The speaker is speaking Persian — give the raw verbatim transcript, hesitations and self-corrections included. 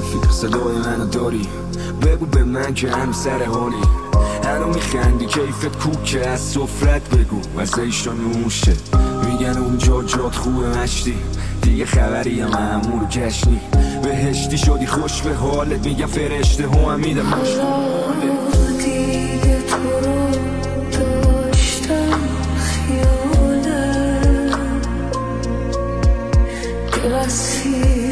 رفیق صدای منو داری؟ بگو به من که هم سر حالی، هنو میخندی کیفت کوکه، از سفرت بگو وزهیشتا نوشه. میگن اونجا جات خوبه مشتی، دیگه خبری هم امور کشنی. بهشتی شدی خوش به حالت، میگن فرشته هم هم میدم دیگه تو رو داشتم خیاله که بسی